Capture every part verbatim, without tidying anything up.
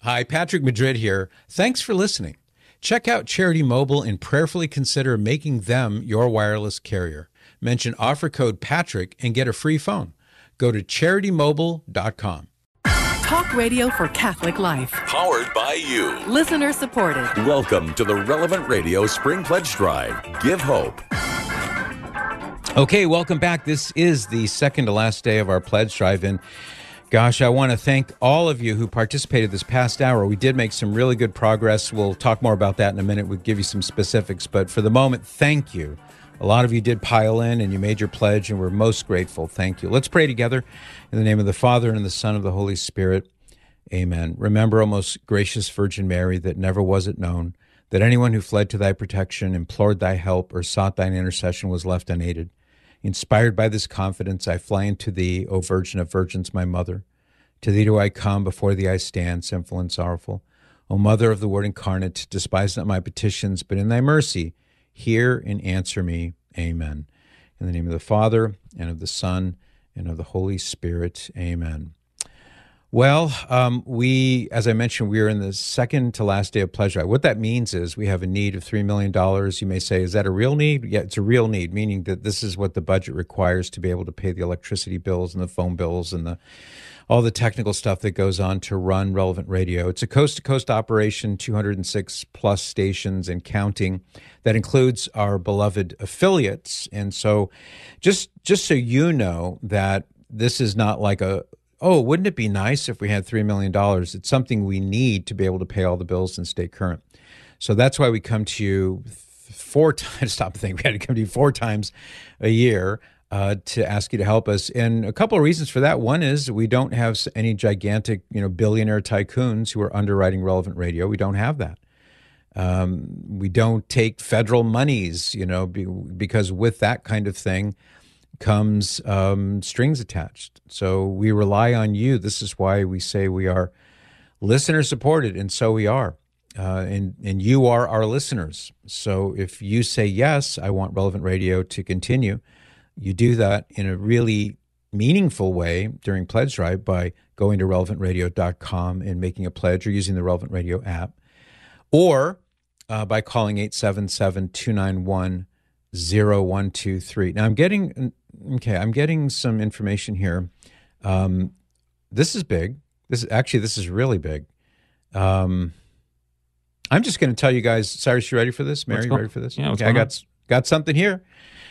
Hi, Patrick Madrid here. Thanks for listening. Check out Charity Mobile and prayerfully consider making them your wireless carrier. Mention offer code Patrick and get a free phone. Go to charity mobile dot com. Talk radio for Catholic life. Powered by you. Listener supported. Welcome to the Relevant Radio Spring Pledge Drive. Give hope. Okay, welcome back. This is the second to last day of our pledge drive. And gosh, I want to thank all of you who participated this past hour. We did make some really good progress. We'll talk more about that in a minute. We'll give you some specifics. But for the moment, thank you. A lot of you did pile in and you made your pledge, and we're most grateful. Thank you. Let's pray together in the name of the Father, and of the Son, and of the Holy Spirit. Amen. Remember, O most gracious Virgin Mary, that never was it known that anyone who fled to thy protection, implored thy help, or sought thine intercession was left unaided. Inspired by this confidence, I fly unto thee, O Virgin of Virgins, my mother. To thee do I come, before thee I stand, sinful and sorrowful. O Mother of the Word incarnate, despise not my petitions, but in thy mercy, hear and answer me. Amen. In the name of the Father, and of the Son, and of the Holy Spirit. Amen. Well, um, we, as I mentioned, we are in the second to last day of pledge drive. What that means is we have a need of three million dollars. You may say, is that a real need? Yeah, it's a real need, meaning that this is what the budget requires to be able to pay the electricity bills and the phone bills and the all the technical stuff that goes on to run Relevant Radio. It's a coast-to-coast operation, two hundred six plus stations and counting. That includes our beloved affiliates. And so just just so you know that this is not like a, oh, wouldn't it be nice if we had three million dollars? It's something we need to be able to pay all the bills and stay current. So that's why we come to you four times, stop thinking, we had to come to you four times a year Uh, to ask you to help us. And a couple of reasons for that. One is we don't have any gigantic, you know, billionaire tycoons who are underwriting Relevant Radio. We don't have that. Um, we don't take federal monies, you know, be, because with that kind of thing comes um, strings attached. So we rely on you. This is why we say we are listener supported, and so we are. Uh, and, and you are our listeners. So if you say, yes, I want Relevant Radio to continue, you do that in a really meaningful way during Pledge Drive by going to relevant radio dot com and making a pledge, or using the Relevant Radio app, or uh, by calling eight seven seven, two nine one, zero one two three. Now I'm getting, okay, I'm getting some information here. Um, this is big. This is actually, this is really big. Um, I'm just going to tell you guys, Cyrus, you ready for this? Mary, you ready for this? Yeah, okay, I got, got something here.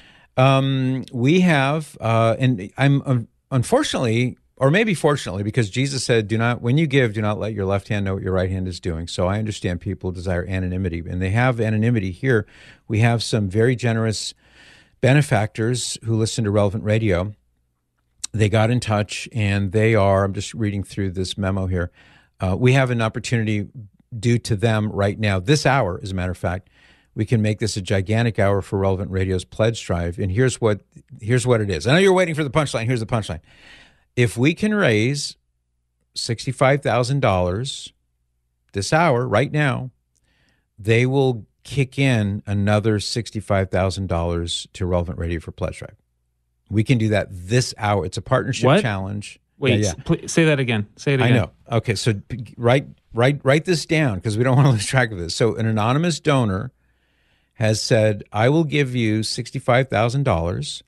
Um, we have, uh, and I'm uh, unfortunately, or maybe fortunately, because Jesus said, do not, when you give, do not let your left hand know what your right hand is doing. So I understand people desire anonymity, and they have anonymity here. We have some very generous benefactors who listen to Relevant Radio. They got in touch, and they are, I'm just reading through this memo here. Uh, we have an opportunity due to them right now, this hour, as a matter of fact. We can make this a gigantic hour for Relevant Radio's Pledge Drive. And here's what here's what it is. I know you're waiting for the punchline. Here's the punchline. If we can raise sixty-five thousand dollars this hour, right now, they will kick in another sixty-five thousand dollars to Relevant Radio for Pledge Drive. We can do that this hour. It's a partnership what? challenge. Wait, yeah, yeah. Please, say that again. Say it again. I know. Okay, so write, write, write this down, because we don't want to lose track of this. So an anonymous donor has said, I will give you sixty-five thousand dollars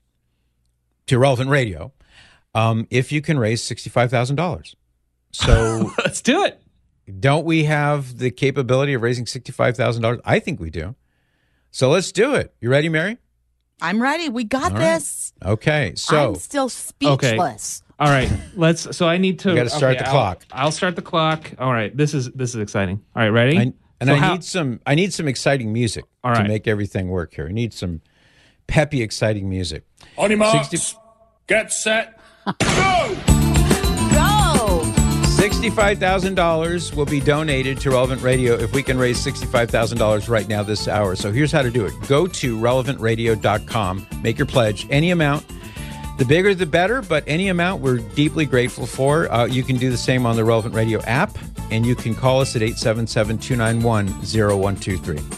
to Relevant Radio um, if you can raise sixty-five thousand dollars. So let's do it. Don't we have the capability of raising sixty-five thousand dollars? I think we do. So let's do it. You ready, Mary? I'm ready. We got All this. Right. Okay, so. I'm still speechless. Okay. All right, let's. So I need to. You got to start okay, the clock. I'll, I'll start the clock. All right, this is this is exciting. All right, ready? I, and so I how, need some. I need some exciting music all to right. make everything work here. I need some peppy, exciting music. On your marks, sixty get set, go! Go! sixty-five thousand dollars will be donated to Relevant Radio if we can raise sixty-five thousand dollars right now this hour. So here's how to do it. Go to relevant radio dot com, make your pledge, any amount. The bigger, the better, but any amount we're deeply grateful for. Uh, you can do the same on the Relevant Radio app, and you can call us at eight seven seven, two nine one, zero one two three.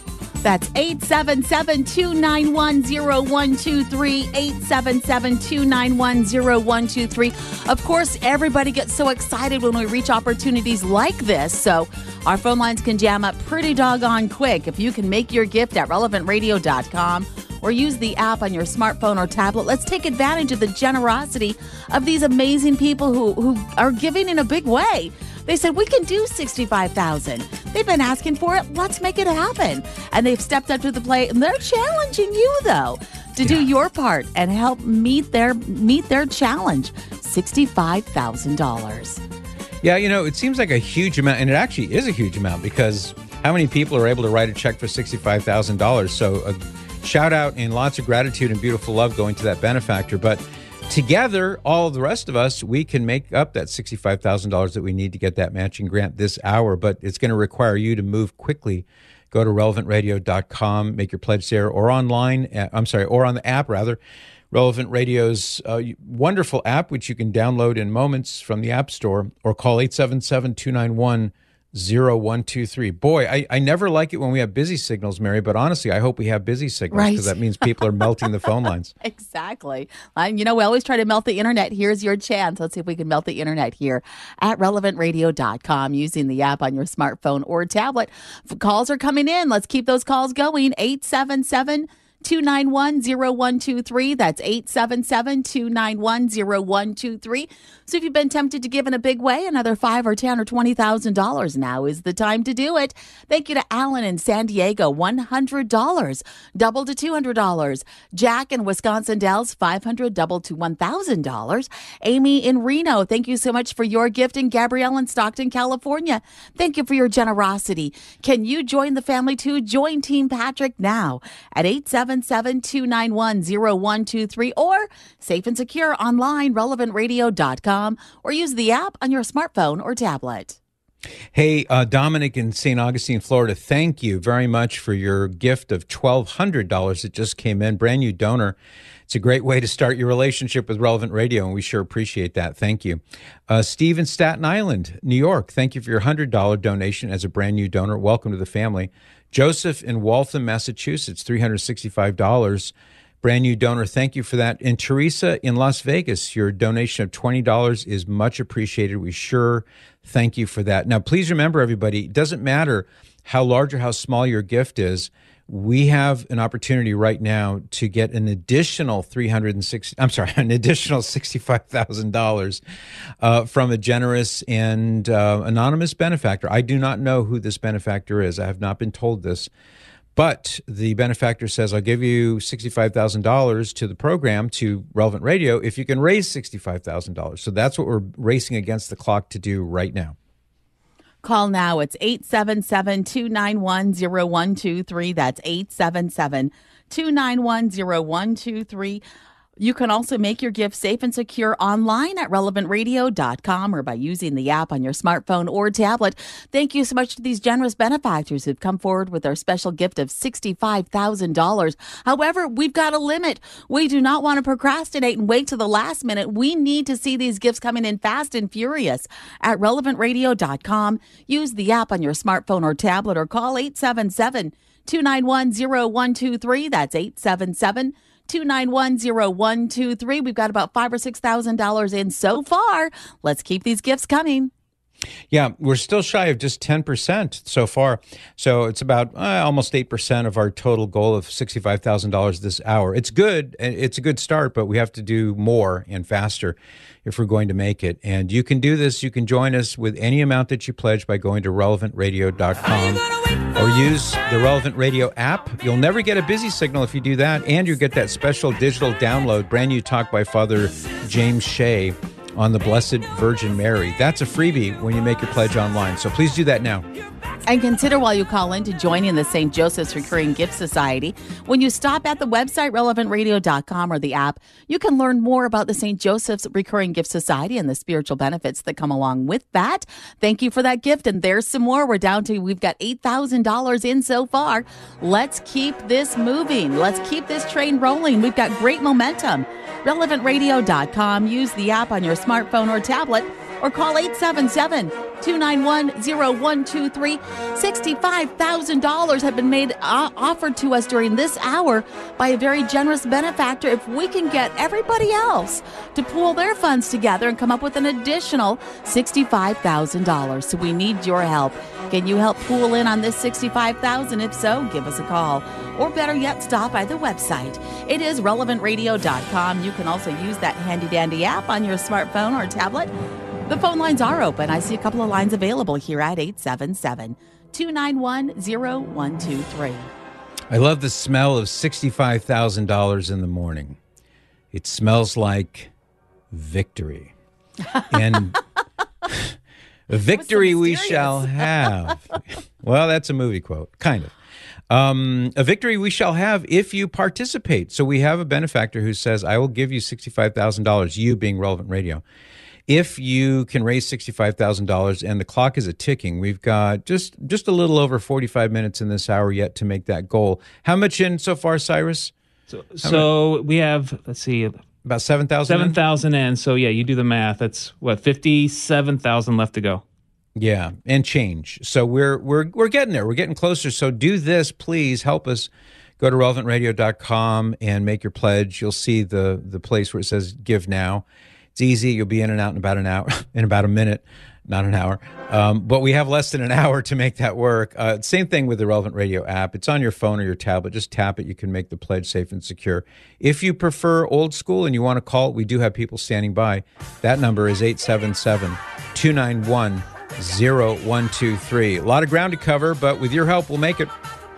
That's eight seven seven, two nine one, zero one two three, eight seven seven, two nine one, zero one two three. Of course, everybody gets so excited when we reach opportunities like this, so our phone lines can jam up pretty doggone quick. If you can make your gift at relevant radio dot com or use the app on your smartphone or tablet, let's take advantage of the generosity of these amazing people who, who are giving in a big way. They said, we can do sixty-five thousand dollars. They've been asking for it. Let's make it happen. And they've stepped up to the plate, and they're challenging you, though, to yeah. do your part and help meet their meet their challenge, sixty-five thousand dollars. Yeah, you know, it seems like a huge amount, and it actually is a huge amount, because how many people are able to write a check for sixty-five thousand dollars? So a shout out and lots of gratitude and beautiful love going to that benefactor. But together, all of the rest of us, we can make up that sixty-five thousand dollars that we need to get that matching grant this hour. But it's going to require you to move quickly. Go to relevant radio dot com, make your pledge there, or online. Uh, I'm sorry, or on the app, rather. Relevant Radio's uh, wonderful app, which you can download in moments from the App Store, or call eight seven seven, two nine one, zero one two three. Boy, I, I never like it when we have busy signals, Mary, but honestly, I hope we have busy signals, because right. that means people are melting the phone lines. Exactly. Um, you know, we always try to melt the internet. Here's your chance. Let's see if we can melt the internet here at relevant radio dot com using the app on your smartphone or tablet. F- calls are coming in. Let's keep those calls going. eight seven seven, two nine one, zero one two three. That's eight seven seven, two nine one, zero one two three. So if you've been tempted to give in a big way, another five or ten or twenty thousand dollars, now is the time to do it. Thank you to Alan in San Diego, one hundred dollars, double to two hundred dollars. Jack in Wisconsin Dells, five hundred dollars, double to one thousand dollars. Amy in Reno, thank you so much for your gift. And Gabrielle in Stockton, California, thank you for your generosity. Can you join the family too? Join Team Patrick now at eight seven seven, two nine one, zero one two three, or safe and secure online, relevant radio dot com, or use the app on your smartphone or tablet. Hey, uh, Dominic in Saint Augustine, Florida, thank you very much for your gift of twelve hundred dollars that just came in. Brand new donor. It's a great way to start your relationship with Relevant Radio, and we sure appreciate that. Thank you. Uh, Steve in Staten Island, New York, thank you for your one hundred dollars donation as a brand new donor. Welcome to the family. Joseph in Waltham, Massachusetts, three hundred sixty-five dollars. Brand new donor, thank you for that. And Teresa in Las Vegas, your donation of twenty dollars is much appreciated. We sure thank you for that. Now, please remember, everybody, it doesn't matter how large or how small your gift is. We have an opportunity right now to get an additional three hundred sixty. I'm sorry, an additional sixty-five thousand dollars uh, from a generous and uh, anonymous benefactor. I do not know who this benefactor is. I have not been told this. But the benefactor says, I'll give you sixty-five thousand dollars to the program, to Relevant Radio, if you can raise sixty-five thousand dollars. So that's what we're racing against the clock to do right now. Call now. It's eight seven seven, two nine one, zero one two three. That's eight seven seven, two nine one, zero one two three. You can also make your gift safe and secure online at relevant radio dot com or by using the app on your smartphone or tablet. Thank you so much to these generous benefactors who've come forward with our special gift of sixty-five thousand dollars. However, we've got a limit. We do not want to procrastinate and wait to the last minute. We need to see these gifts coming in fast and furious at relevant radio dot com. Use the app on your smartphone or tablet, or call eight seven seven, two nine one, zero one two three. That's eight seven seven, two nine one, zero one two three. We've got about five or six thousand dollars in so far. Let's keep these gifts coming. Yeah, we're still shy of just ten percent so far. So it's about uh, almost eight percent of our total goal of sixty-five thousand dollars this hour. It's good. It's a good start, but we have to do more and faster if we're going to make it. And you can do this. You can join us with any amount that you pledge by going to relevant radio dot com or use the Relevant Radio app. You'll never get a busy signal if you do that. And you get that special digital download, brand new talk by Father James Shea on the Blessed Virgin Mary. That's a freebie when you make your pledge online. So please do that now. And consider while you call in to join in the Saint Joseph's Recurring Gift Society. When you stop at the website, relevant radio dot com, or the app, you can learn more about the Saint Joseph's Recurring Gift Society and the spiritual benefits that come along with that. Thank you for that gift. And there's some more. We're down to, we've got eight thousand dollars in so far. Let's keep this moving. Let's keep this train rolling. We've got great momentum. relevant radio dot com. Use the app on your smartphone or tablet, or call eight seven seven, two nine one, zero one two three. sixty-five thousand dollars have been made uh, offered to us during this hour by a very generous benefactor. If we can get everybody else to pool their funds together and come up with an additional sixty-five thousand dollars. So we need your help. Can you help pool in on this sixty-five thousand dollars? If so, give us a call. Or better yet, stop by the website. It is relevant radio dot com. You can also use that handy-dandy app on your smartphone or tablet. The phone lines are open. I see a couple of lines available here at eight seven seven, two nine one, zero one two three. I love the smell of sixty-five thousand dollars in the morning. It smells like victory. And a victory we shall have. Well, that's a movie quote, kind of. Um, a victory we shall have if you participate. So we have a benefactor who says, I will give you sixty-five thousand dollars, you being Relevant Radio, if you can raise sixty-five thousand dollars, and the clock is a ticking. We've got just, just a little over forty-five minutes in this hour yet to make that goal. How much in so far, Cyrus? So, so we have, let's see, about seven thousand seven thousand in. So, yeah, you do the math. That's, what, fifty-seven thousand left to go. Yeah, and change. So we're we're we're getting there. We're getting closer. So do this, please. Help us. Go to relevant radio dot com and make your pledge. You'll see the the place where it says Give Now. It's easy. You'll be in and out in about an hour, in about a minute, not an hour. Um, but we have less than an hour to make that work. Uh, same thing with the Relevant Radio app. It's on your phone or your tablet. Just tap it. You can make the pledge safe and secure. If you prefer old school and you want to call it, we do have people standing by. That number is eight seven seven, two nine one, zero one two three. A lot of ground to cover, but with your help, we'll make it.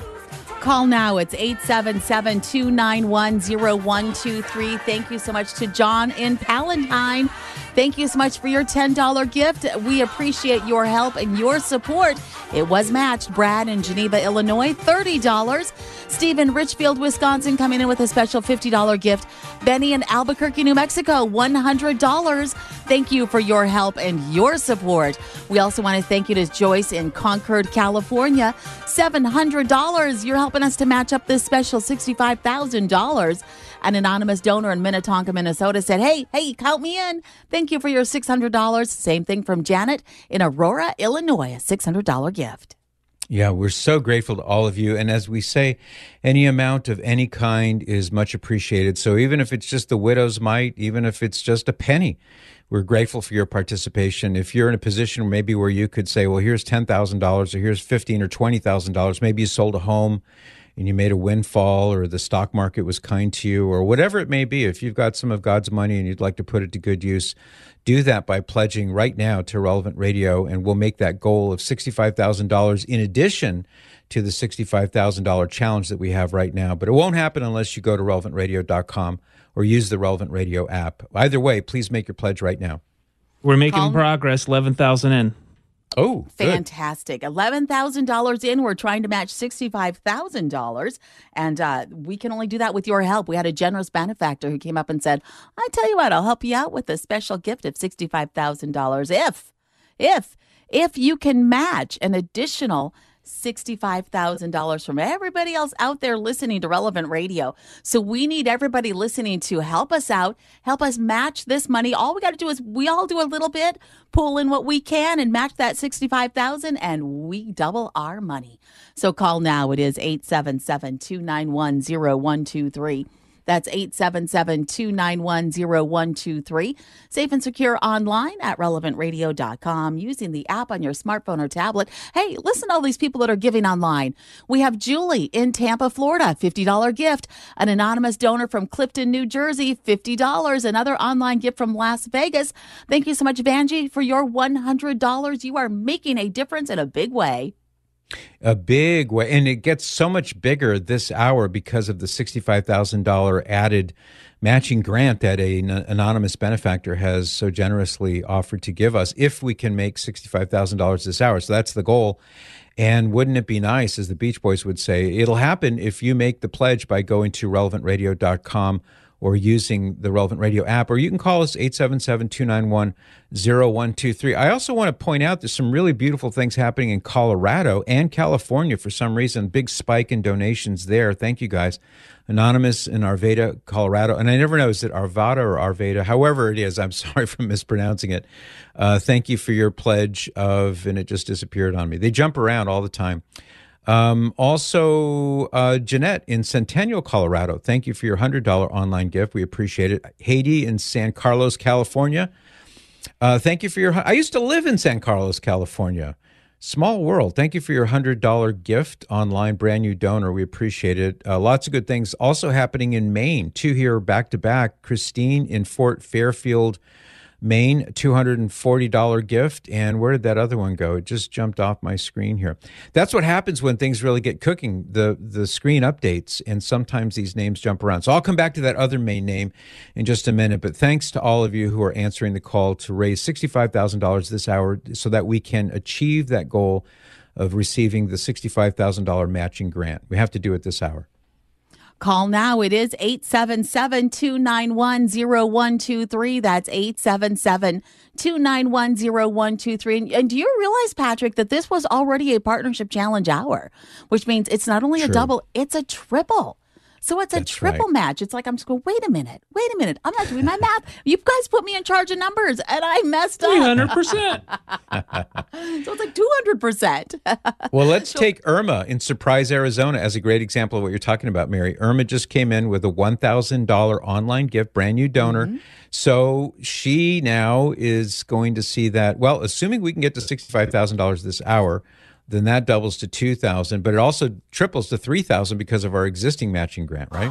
Call now. It's eight seven seven, two nine one, zero one two three. Thank you so much to John in Palatine. Thank you so much for your ten dollars gift. We appreciate your help and your support. It was matched. Brad in Geneva, Illinois, thirty dollars. Steve in Richfield, Wisconsin, coming in with a special fifty dollars gift. Benny in Albuquerque, New Mexico, one hundred dollars. Thank you for your help and your support. We also want to thank you to Joyce in Concord, California, seven hundred dollars. You're helping us to match up this special sixty-five thousand dollars. An anonymous donor in Minnetonka, Minnesota said, hey, hey, count me in. Thank you for your six hundred dollars. Same thing from Janet in Aurora, Illinois, a six hundred dollars gift. Yeah, we're so grateful to all of you. And as we say, any amount of any kind is much appreciated. So even if it's just the widow's mite, even if it's just a penny, we're grateful for your participation. If you're in a position maybe where you could say, well, here's ten thousand dollars or here's fifteen thousand dollars or twenty thousand dollars, maybe you sold a home and you made a windfall, or the stock market was kind to you, or whatever it may be. If you've got some of God's money and you'd like to put it to good use, do that by pledging right now to Relevant Radio, and we'll make that goal of sixty-five thousand dollars in addition to the sixty-five thousand dollars challenge that we have right now. But it won't happen unless you go to relevant radio dot com or use the Relevant Radio app. Either way, please make your pledge right now. We're making Call- progress, eleven thousand in. Oh, good. Fantastic. eleven thousand dollars in. We're trying to match sixty-five thousand dollars. And uh, we can only do that with your help. We had a generous benefactor who came up and said, I tell you what, I'll help you out with a special gift of sixty-five thousand dollars if, if, if you can match an additional sixty-five thousand dollars from everybody else out there listening to Relevant Radio. So we need everybody listening to help us out, help us match this money. All we got to do is we all do a little bit, pull in what we can and match that sixty-five thousand dollars, and we double our money. So call now. It is eight seven seven, two nine one, zero one two three. That's eight seven seven, two nine one, zero one two three. Safe and secure online at relevant radio dot com using the app on your smartphone or tablet. Hey, listen to all these people that are giving online. We have Julie in Tampa, Florida, fifty dollars gift. An anonymous donor from Clifton, New Jersey, fifty dollars. Another online gift from Las Vegas. Thank you so much, Vanjie, for your one hundred dollars. You are making a difference in a big way. A big way. And it gets so much bigger this hour because of the sixty-five thousand dollars added matching grant that an anonymous benefactor has so generously offered to give us if we can make sixty-five thousand dollars this hour. So that's the goal. And wouldn't it be nice, as the Beach Boys would say, it'll happen if you make the pledge by going to relevant radio dot com or using the Relevant Radio app, or you can call us eight seven seven, two nine one, zero one two three. I also want to point out there's some really beautiful things happening in Colorado and California for some reason. Big spike in donations there. Thank you, guys. Anonymous in Arvada, Colorado. And I never know, is it Arvada or Arvada? However it is, I'm sorry for mispronouncing it. Uh, thank you for your pledge of, and it just disappeared on me. They jump around all the time. Um, also, uh, Jeanette in Centennial, Colorado. Thank you for your one hundred dollars online gift. We appreciate it. Haiti in San Carlos, California. Uh, thank you for your, I used to live in San Carlos, California. Small world. Thank you for your one hundred dollars gift online, brand new donor. We appreciate it. Uh, lots of good things also happening in Maine. Two here back to back. Christine in Fort Fairfield, Maine, two hundred forty dollars gift. And where did that other one go? It just jumped off my screen here. That's what happens when things really get cooking. The the screen updates, and sometimes these names jump around. So I'll come back to that other Maine name in just a minute. But thanks to all of you who are answering the call to raise sixty-five thousand dollars this hour so that we can achieve that goal of receiving the sixty-five thousand dollars matching grant. We have to do it this hour. Call now. It is eight seven seven, two nine one, zero one two three. That's eight seven seven, two nine one, zero one two three. And, and do you realize, Patrick, that this was already a Partnership Challenge hour, which means it's not only True. a double, it's a triple. So it's a That's triple right. match. It's like I'm just going, wait a minute, wait a minute. I'm not doing my math. You guys put me in charge of numbers, and I messed up. three hundred percent. So it's like two hundred percent. Well, let's take Irma in Surprise, Arizona as a great example of what you're talking about, Mary. Irma just came in with a one thousand dollars online gift, brand new donor. Mm-hmm. So she now is going to see that, well, assuming we can get to sixty-five thousand dollars this hour, then that doubles to two thousand dollars, but it also triples to three thousand dollars because of our existing matching grant, right?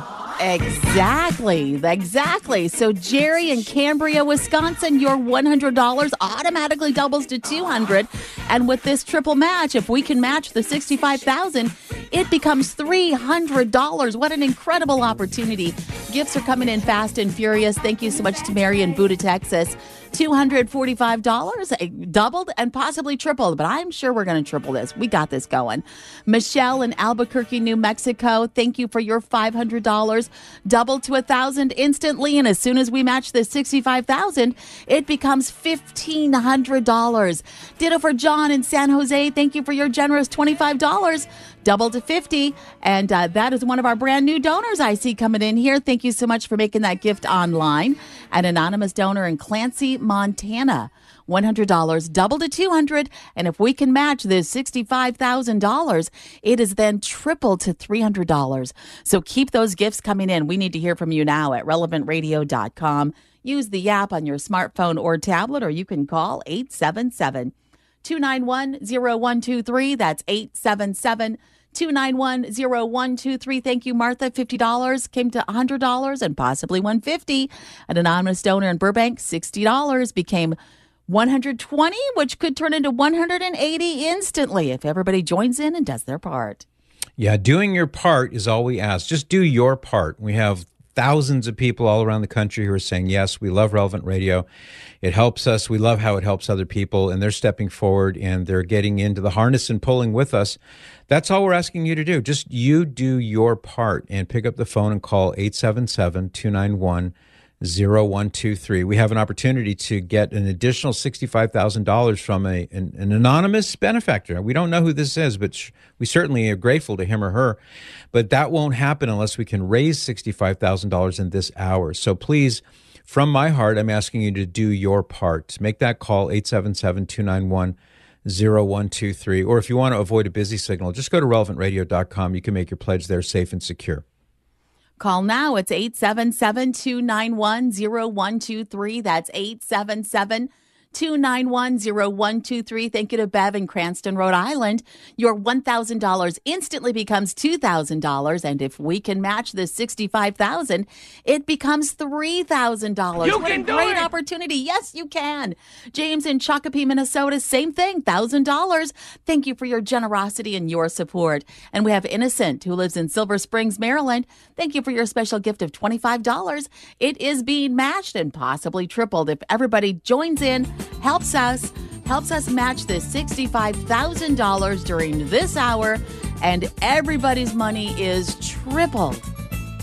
Exactly. Exactly. So Jerry in Cambria, Wisconsin, your one hundred dollars automatically doubles to two hundred dollars. And with this triple match, if we can match the sixty-five thousand dollars, it becomes three hundred dollars. What an incredible opportunity. Gifts are coming in fast and furious. Thank you so much to Mary in Buda, Texas. two hundred forty-five dollars, doubled and possibly tripled, but I'm sure we're going to triple this. We got this going. Michelle in Albuquerque, New Mexico, thank you for your five hundred dollars, doubled to one thousand dollars instantly, and as soon as we match the sixty-five thousand dollars, it becomes fifteen hundred dollars. Ditto for John in San Jose, thank you for your generous twenty-five dollars, doubled to fifty dollars, and uh, that is one of our brand new donors I see coming in here. Thank you so much for making that gift online. An anonymous donor in Clancy, Montana, one hundred dollars, double to two hundred dollars. And if we can match this sixty-five thousand dollars, it is then tripled to three hundred dollars. So keep those gifts coming in. We need to hear from you now at relevant radio dot com. Use the app on your smartphone or tablet, or you can call eight seven seven, two nine one, zero one two three. That's eight seven seven, two nine one, zero one two three. Thank you, Martha. fifty dollars came to one hundred dollars and possibly one hundred fifty dollars. An anonymous donor in Burbank, sixty dollars became one hundred twenty dollars, which could turn into one hundred eighty dollars instantly if everybody joins in and does their part. Yeah, doing your part is all we ask. Just do your part. We have thousands of people all around the country who are saying, yes, we love Relevant Radio. It helps us. We love how it helps other people, and they're stepping forward and they're getting into the harness and pulling with us. That's all we're asking you to do. Just you do your part and pick up the phone and call eight seven seven, two nine one, zero one two three. We have an opportunity to get an additional sixty-five thousand dollars from a an, an anonymous benefactor. We don't know who this is, but sh- we certainly are grateful to him or her. But that won't happen unless we can raise sixty-five thousand dollars in this hour. So please, from my heart, I'm asking you to do your part. Make that call, eight seven seven, two nine one, zero one two three. Or if you want to avoid a busy signal, just go to relevant radio dot com. You can make your pledge there safe and secure. Call now. It's eight seven seven, two nine one, zero one two three. That's eight seven seven, two nine one, zero one two three. Thank you to Bev in Cranston, Rhode Island. Your one thousand dollars instantly becomes two thousand dollars. And if we can match this sixty-five thousand dollars, it becomes three thousand dollars. You what can a do great it! opportunity. Yes, you can. James in Shakopee, Minnesota, same thing, one thousand dollars. Thank you for your generosity and your support. And we have Innocent, who lives in Silver Springs, Maryland. Thank you for your special gift of twenty-five dollars. It is being matched and possibly tripled if everybody joins in, helps us, helps us match this sixty-five thousand dollars during this hour, and everybody's money is tripled.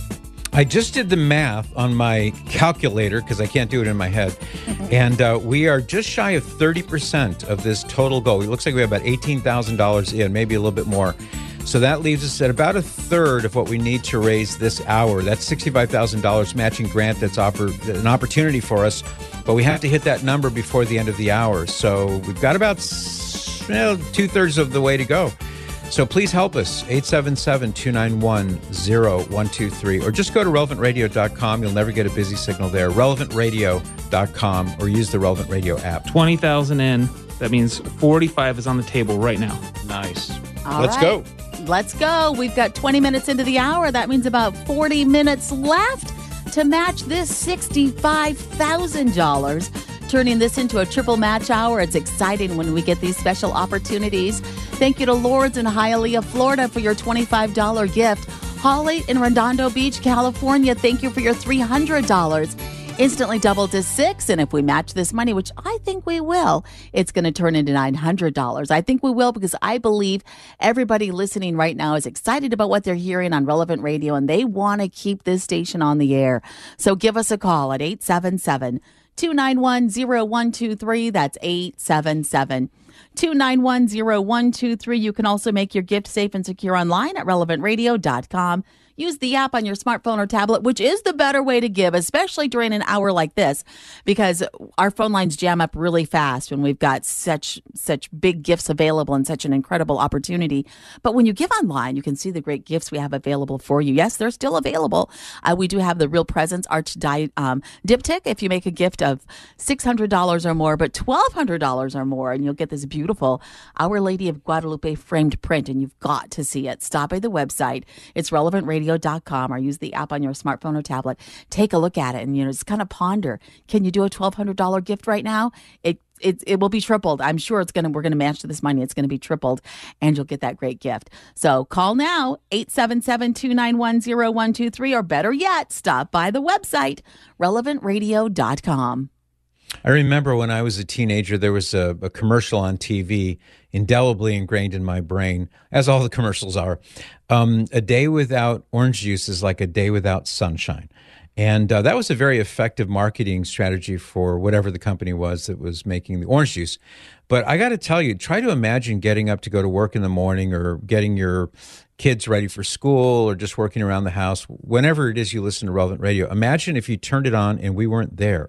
I just did the math on my calculator because I can't do it in my head. And uh, we are just shy of thirty percent of this total goal. It looks like we have about eighteen thousand dollars in, maybe a little bit more. So that leaves us at about a third of what we need to raise this hour. That's sixty-five thousand dollars matching grant that's offered an opportunity for us. But we have to hit that number before the end of the hour. So we've got about well, two-thirds of the way to go. So please help us, eight seven seven, two nine one, zero one two three, or just go to relevant radio dot com. You'll never get a busy signal there, relevant radio dot com, or use the Relevant Radio app. twenty thousand in. That means forty-five is on the table right now. Nice. All Let's right. go. Let's go. We've got twenty minutes into the hour. That means about forty minutes left to match this sixty-five thousand dollars. Turning this into a triple match hour. It's exciting when we get these special opportunities. Thank you to Lords in Hialeah, Florida for your twenty-five dollars gift. Holly in Redondo Beach, California, thank you for your three hundred dollars. Instantly doubled to six, and if we match this money, which I think we will, it's going to turn into nine hundred dollars. I think we will because I believe everybody listening right now is excited about what they're hearing on Relevant Radio, and they want to keep this station on the air. So give us a call at eight seven seven, two nine one, zero one two three. That's eight seven seven, two nine one, zero one two three. You can also make your gift safe and secure online at relevant radio dot com. Use the app on your smartphone or tablet, which is the better way to give, especially during an hour like this, because our phone lines jam up really fast when we've got such such big gifts available and such an incredible opportunity. But when you give online, you can see the great gifts we have available for you. Yes, they're still available. Uh, we do have the Real Presence Arch Di- um, Diptych if you make a gift of six hundred dollars or more, but twelve hundred dollars or more, and you'll get this beautiful Our Lady of Guadalupe framed print, and you've got to see it. Stop by the website. It's relevant radio dot com, or use the app on your smartphone or tablet. Take a look at it and, you know, just kind of ponder. Can you do a twelve hundred dollars gift right now? It It, it will be tripled. I'm sure it's going to, we're going to match this money. It's going to be tripled and you'll get that great gift. So call now, eight seven seven, two nine one, zero one two three, or better yet, stop by the website, relevant radio dot com. I remember when I was a teenager, there was a, a commercial on T V, indelibly ingrained in my brain, as all the commercials are. Um, a day without orange juice is like a day without sunshine. And uh, that was a very effective marketing strategy for whatever the company was that was making the orange juice. But I got to tell you, try to imagine getting up to go to work in the morning, or getting your kids ready for school, or just working around the house, whenever it is you listen to Relevant Radio. Imagine if you turned it on and we weren't there.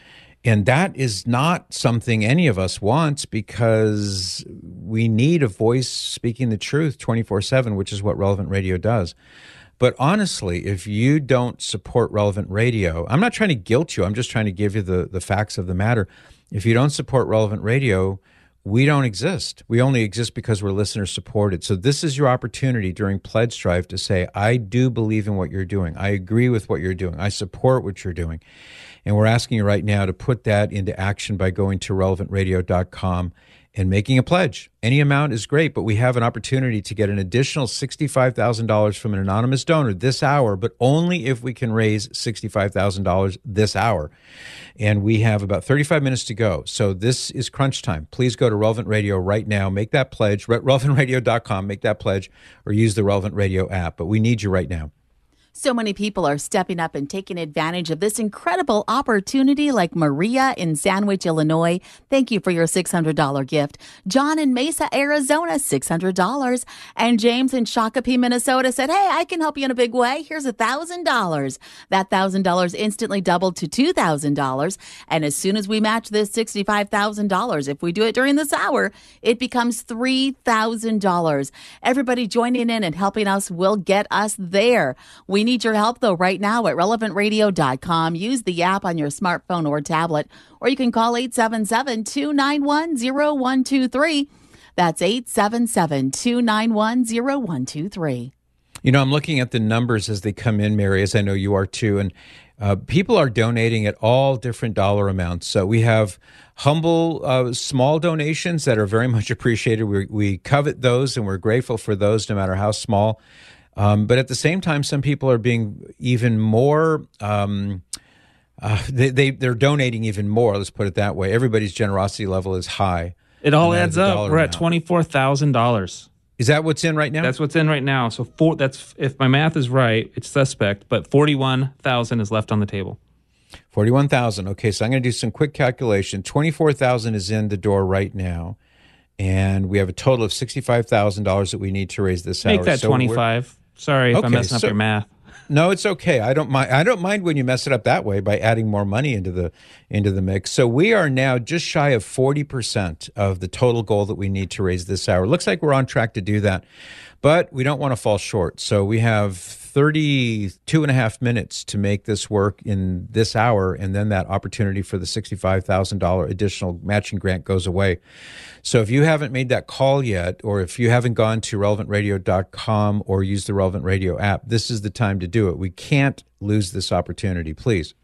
And that is not something any of us wants, because we need a voice speaking the truth twenty-four seven, which is what Relevant Radio does. But honestly, if you don't support Relevant Radio, I'm not trying to guilt you. I'm just trying to give you the, the facts of the matter. If you don't support Relevant Radio, we don't exist. We only exist because we're listener supported. So this is your opportunity during Pledge Drive to say, I do believe in what you're doing. I agree with what you're doing. I support what you're doing. And we're asking you right now to put that into action by going to relevant radio dot com and making a pledge. Any amount is great, but we have an opportunity to get an additional sixty-five thousand dollars from an anonymous donor this hour, but only if we can raise sixty-five thousand dollars this hour. And we have about thirty-five minutes to go. So this is crunch time. Please go to Relevant Radio right now. Make that pledge, relevant radio dot com, make that pledge, or use the Relevant Radio app. But we need you right now. So many people are stepping up and taking advantage of this incredible opportunity, like Maria in Sandwich, Illinois. Thank you for your six hundred dollars gift. John in Mesa, Arizona, six hundred dollars. And James in Shakopee, Minnesota said, hey, I can help you in a big way. Here's one thousand dollars. That one thousand dollars instantly doubled to two thousand dollars. And as soon as we match this sixty-five thousand dollars, if we do it during this hour, it becomes three thousand dollars. Everybody joining in and helping us will get us there. We need your help, though, right now at relevant radio dot com. Use the app on your smartphone or tablet, or you can call eight seven seven, two nine one, zero one two three. That's eight seven seven, two nine one, zero one two three. You know, I'm looking at the numbers as they come in, Mary, as I know you are too, and uh, people are donating at all different dollar amounts. So we have humble, uh, small donations that are very much appreciated. We, we covet those, and we're grateful for those, no matter how small. Um, but at the same time, some people are being even more, um, uh, they, they, they're donating even more, let's put it that way. Everybody's generosity level is high. It all no adds the up. dollar We're amount. at twenty-four thousand dollars. Is that what's in right now? That's what's in right now. So four, that's if my math is right, it's suspect, but forty-one thousand is left on the table. forty-one thousand. Okay, so I'm going to do some quick calculation. twenty-four thousand is in the door right now, and we have a total of sixty-five thousand dollars that we need to raise this hour. Make that So twenty-five. Sorry if Okay, I'm messing up so- your math. No, it's okay. I don't mind. I don't mind when you mess it up that way by adding more money into the into the mix. So we are now just shy of forty percent of the total goal that we need to raise this hour. Looks like we're on track to do that, but we don't want to fall short. So we have thirty-two and a half minutes to make this work in this hour, and then that opportunity for the sixty-five thousand dollars additional matching grant goes away. So if you haven't made that call yet, or if you haven't gone to relevant radio dot com or used the Relevant Radio app, this is the time to do it. We can't lose this opportunity, please.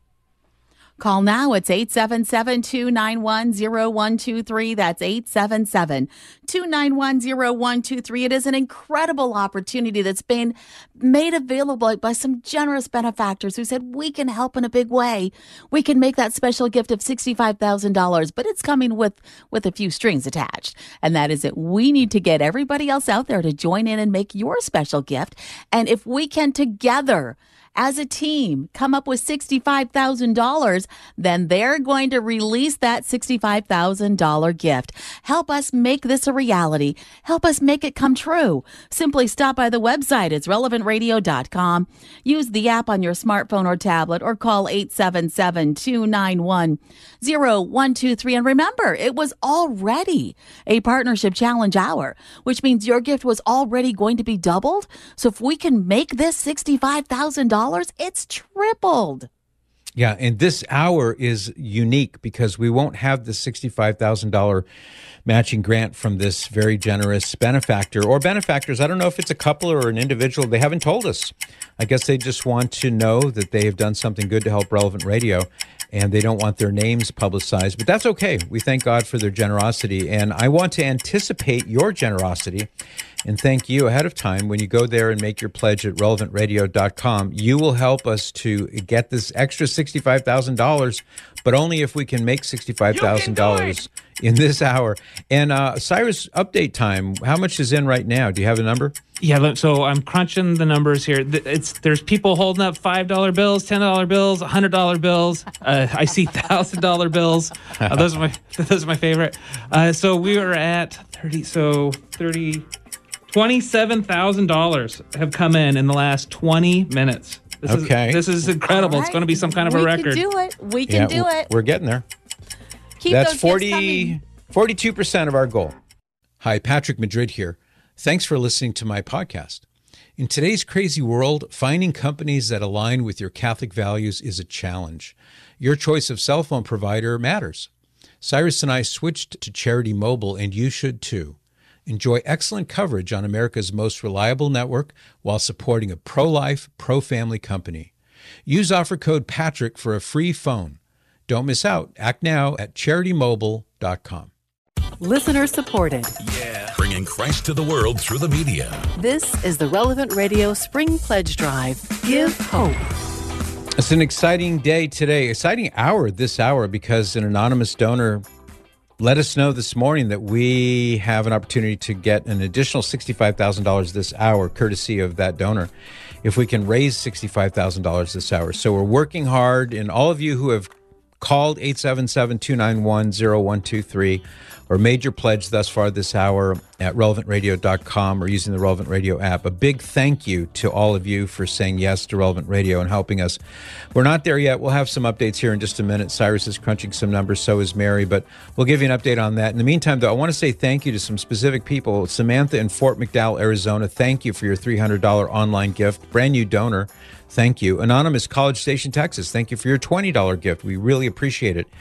Call now. It's eight seven seven, two nine one, zero one two three. That's eight seven seven, two nine one, zero one two three. It is an incredible opportunity that's been made available by some generous benefactors who said we can help in a big way. We can make that special gift of sixty-five thousand dollars, but it's coming with, with a few strings attached. And that is that we need to get everybody else out there to join in and make your special gift. And if we can together, as a team, come up with sixty-five thousand dollars, then they're going to release that sixty-five thousand dollars gift. Help us make this a reality. Help us make it come true. Simply stop by the website. It's relevant radio dot com. Use the app on your smartphone or tablet, or call eight seven seven, two nine one, zero one two three. And remember, it was already a partnership challenge hour, which means your gift was already going to be doubled. So if we can make this sixty-five thousand dollars, it's tripled. Yeah, and this hour is unique because we won't have the sixty-five thousand dollars matching grant from this very generous benefactor or benefactors. I don't know if it's a couple or an individual. They haven't told us. I guess they just want to know that they have done something good to help Relevant Radio, and they don't want their names publicized. But that's okay. We thank God for their generosity, and I want to anticipate your generosity and thank you ahead of time. When you go there and make your pledge at relevant radio dot com, you will help us to get this extra sixty-five thousand dollars, but only if we can make sixty-five thousand dollars in this hour. And uh, Cyrus, update time. How much is in right now? Do you have a number? Yeah, look, so I'm crunching the numbers here. Th- It's there's people holding up five dollar bills, ten dollar bills, one hundred dollar bills. Uh, I see one thousand dollar bills. Uh, those are my those are my favorite. Uh, so we are at thirty. So thirty. twenty-seven thousand dollars have come in in the last twenty minutes. This Okay. Is, this is incredible. All It's right. going to be some kind of a we record. We can do it. We can Yeah, do we're- it. We're getting there. Keep That's those gifts forty, coming. forty-two percent of our goal. Hi, Patrick Madrid here. Thanks for listening to my podcast. In today's crazy world, finding companies that align with your Catholic values is a challenge. Your choice of cell phone provider matters. Cyrus and I switched to Charity Mobile, and you should too. Enjoy excellent coverage on America's most reliable network while supporting a pro-life, pro-family company. Use offer code Patrick for a free phone. Don't miss out. Act now at charity mobile dot com. Listener supported. Bringing Christ to the world through the media. This is the Relevant Radio Spring Pledge Drive. Give hope. It's an exciting day today, exciting hour this hour, because an anonymous donor let us know this morning that we have an opportunity to get an additional sixty-five thousand dollars this hour, courtesy of that donor, if we can raise sixty-five thousand dollars this hour. So we're working hard, and all of you who have called eight seven seven, two nine one, zero one two three or made your pledge thus far this hour at relevant radio dot com or using the Relevant Radio app, a big thank you to all of you for saying yes to Relevant Radio and helping us. We're not there yet. We'll have some updates here in just a minute. Cyrus is crunching some numbers, so is Mary, but we'll give you an update on that. In the meantime, though, I want to say thank you to some specific people. Samantha in Fort McDowell, Arizona, thank you for your three hundred dollars online gift. Brand new donor, thank you. Anonymous, College Station, Texas, thank you for your twenty dollars gift. We really appreciate it.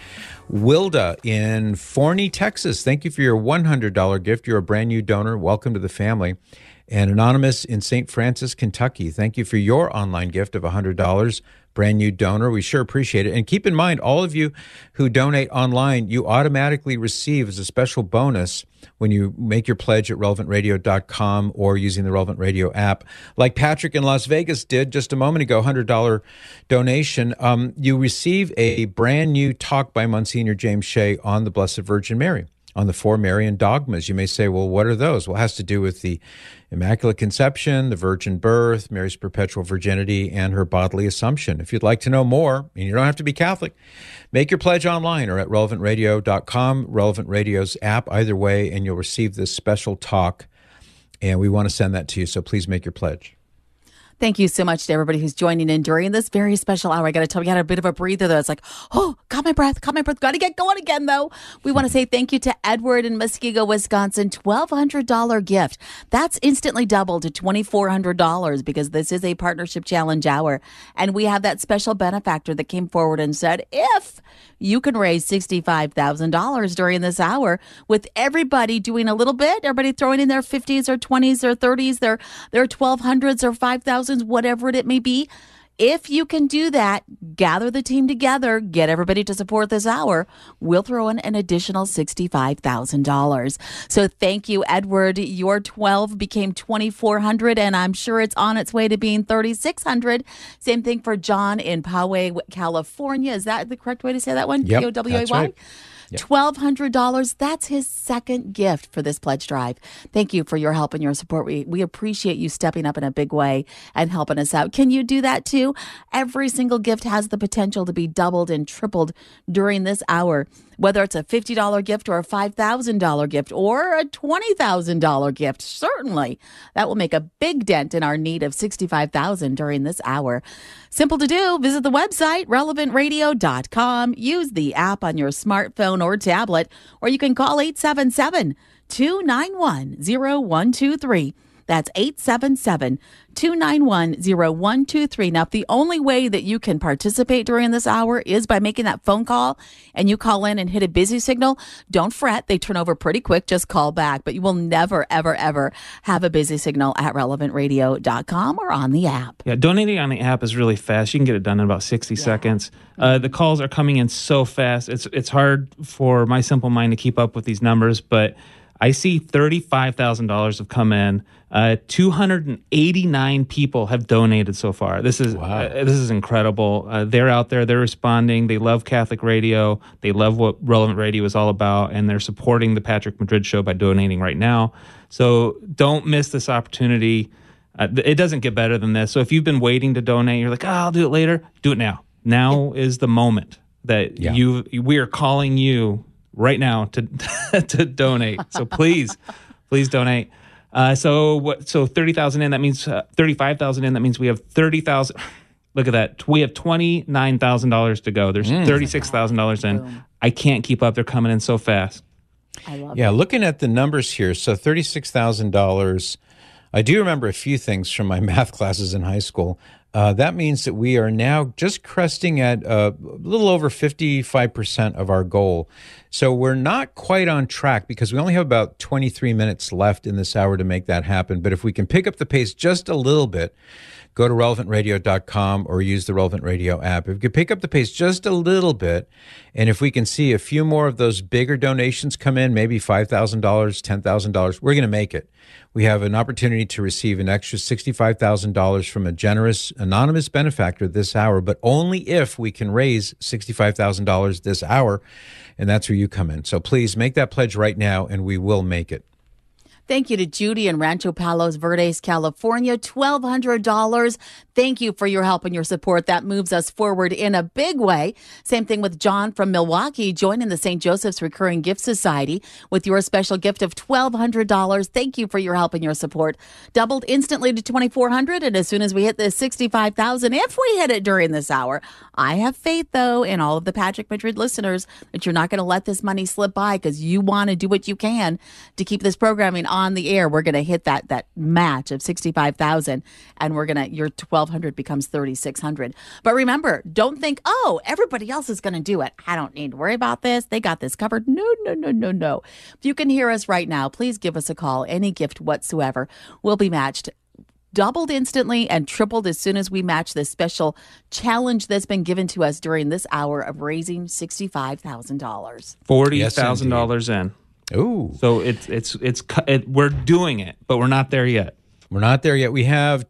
Wilda in Forney, Texas, thank you for your one hundred dollars gift. You're a brand new donor. Welcome to the family. And Anonymous in Saint Francis, Kentucky, thank you for your online gift of one hundred dollars. Brand new donor. We sure appreciate it. And keep in mind, all of you who donate online, you automatically receive as a special bonus when you make your pledge at relevant radio dot com or using the Relevant Radio app. Like Patrick in Las Vegas did just a moment ago, one hundred dollars donation. Um, you receive a brand new talk by Monsignor James Shea on the Blessed Virgin Mary. on the four Marian dogmas. You may say, well, what are those? Well, it has to do with the Immaculate Conception, the virgin birth, Mary's perpetual virginity, and her bodily assumption. If you'd like to know more, and you don't have to be Catholic, make your pledge online or at relevant radio dot com, Relevant Radio's app, either way, and you'll receive this special talk. And we want to send that to you, so please make your pledge. Thank you so much to everybody who's joining in during this very special hour. I got to tell you, I had a bit of a breather, though. It's like, oh, caught my breath, caught my breath. Got to get going again, though. We want to say thank you to Edward in Muskego, Wisconsin. twelve hundred dollars gift. That's instantly doubled to twenty-four hundred dollars because this is a partnership challenge hour. And we have that special benefactor that came forward and said, if you can raise sixty-five thousand dollars during this hour with everybody doing a little bit, everybody throwing in their fifties or twenties or thirties, their, their twelve hundreds or five thousands, whatever it may be. If you can do that, gather the team together, get everybody to support this hour, we'll throw in an additional sixty-five thousand dollars. So thank you, Edward. Your twelve became twenty-four hundred dollars, and I'm sure it's on its way to being thirty-six hundred dollars. Same thing for John in Poway, California. Is that the correct way to say that one? Yep, P O W A Y? that's right. Yep. twelve hundred dollars. That's his second gift for this pledge drive. Thank you for your help and your support. We we appreciate you stepping up in a big way and helping us out. Can you do that too? Every single gift has the potential to be doubled and tripled during this hour. Whether it's a fifty dollars gift or a five thousand dollars gift or a twenty thousand dollars gift, certainly that will make a big dent in our need of sixty-five thousand dollars during this hour. Simple to do. Visit the website, relevant radio dot com. Use the app on your smartphone or tablet, or you can call eight seven seven, two nine one, zero one two three. That's eight seven seven, two nine one, zero one two three. Now, if the only way that you can participate during this hour is by making that phone call and you call in and hit a busy signal, don't fret. They turn over pretty quick. Just call back. But you will never, ever, ever have a busy signal at relevant radio dot com or on the app. Yeah, donating on the app is really fast. You can get it done in about sixty yeah. seconds. Uh, the calls are coming in so fast. It's it's hard for my simple mind to keep up with these numbers, but I see thirty-five thousand dollars have come in. Uh, two hundred eighty-nine people have donated so far. This is wow. uh, this is incredible. Uh, they're out there. They're responding. They love Catholic radio. They love what Relevant Radio is all about, and they're supporting the Patrick Madrid Show by donating right now. So don't miss this opportunity. Uh, it doesn't get better than this. So if you've been waiting to donate, you're like, oh, I'll do it later. Do it now. Now is the moment that yeah. you. We are calling you right now to to donate. So please, please donate. Uh, so what? So thirty thousand in. That means uh, thirty-five thousand in. That means we have thirty thousand. Look at that. We have twenty-nine thousand dollars to go. There's mm. thirty-six thousand dollars in. Boom. I can't keep up. They're coming in so fast. I love yeah, it. Looking at the numbers here, so thirty-six thousand dollars. I do remember a few things from my math classes in high school. Uh, that means that we are now just cresting at uh, a little over fifty-five percent of our goal. So we're not quite on track because we only have about twenty-three minutes left in this hour to make that happen. But if we can pick up the pace just a little bit, go to relevant radio dot com or use the Relevant Radio app. If we can pick up the pace just a little bit, and if we can see a few more of those bigger donations come in, maybe five thousand dollars, ten thousand dollars, we're going to make it. We have an opportunity to receive an extra sixty-five thousand dollars from a generous anonymous benefactor this hour, but only if we can raise sixty-five thousand dollars this hour, and that's where you come in. So please make that pledge right now, and we will make it. Thank you to Judy in Rancho Palos Verdes, California, twelve hundred dollars. Thank you for your help and your support. That moves us forward in a big way. Same thing with John from Milwaukee, joining the Saint Joseph's Recurring Gift Society with your special gift of twelve hundred dollars. Thank you for your help and your support. Doubled instantly to twenty-four hundred dollars, and as soon as we hit the sixty-five thousand dollars, if we hit it during this hour, I have faith, though, in all of the Patrick Madrid listeners that you're not going to let this money slip by because you want to do what you can to keep this programming on the air. We're going to hit that that match of sixty-five thousand, and we're going to your twelve hundred becomes thirty-six hundred. But remember, don't think, oh, everybody else is going to do it. I don't need to worry about this. They got this covered. No, no, no, no, no. If you can hear us right now, please give us a call. Any gift whatsoever will be matched, doubled instantly, and tripled as soon as we match this special challenge that's been given to us during this hour of raising sixty-five thousand dollars. forty thousand dollars yes, in. Ooh. So it's it's it's it, we're doing it, but we're not there yet. We're not there yet. We have